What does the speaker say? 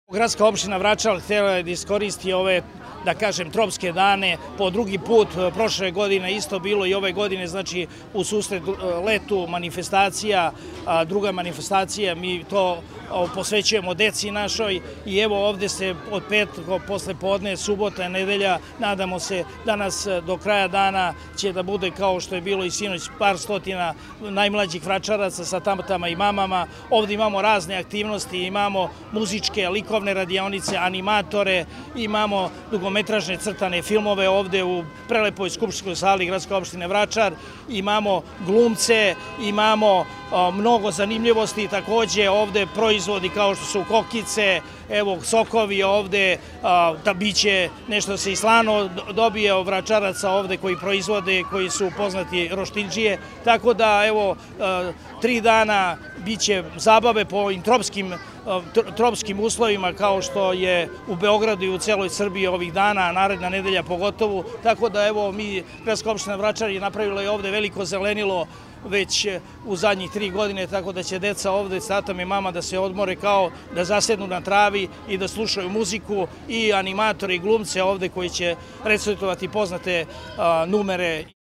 Gradska opština Vračar htjela je da iskoristi ove, da kažem, tropske dane. Po drugi put, prošle godine isto bilo i ove godine, znači u susret letu manifestacija, druga manifestacija, mi to posvećujemo deci našoj i evo ovde se od petka posle podne, subota, nedelja, nadamo se danas do kraja dana će da bude kao što je bilo i sinoć par stotina najmlađih Vračaraca sa tatama i mamama. Ovde imamo razne aktivnosti, imamo muzičke, likovne radionice, animatore, imamo dugometražne crtane filmove ovde u prelepoj skupštinskoj sali Gradske opštine Vračar, imamo glumce, imamo mnogo zanimljivosti, takođe ovde proizvodi kao što su kokice, evo sokovi ovde, da biće nešto se i slano dobije od Vračaraca ovde koji proizvode, koji su poznati roštiljdžije, tako da evo 3 dana biće zabave po ovim tropskim uslovima kao što je u Beogradu i u celoj Srbiji ovih dana, a naredna nedelja pogotovo, tako da evo mi, Gradska opština Vračar je napravila i ovde veliko zelenilo već u zadnjih 3 godine, tako da će deca ovde s tatom i mama da se odmore kao da zasednu na travi i da slušaju muziku i animatori i glumce ovde koji će recitovati poznate numere.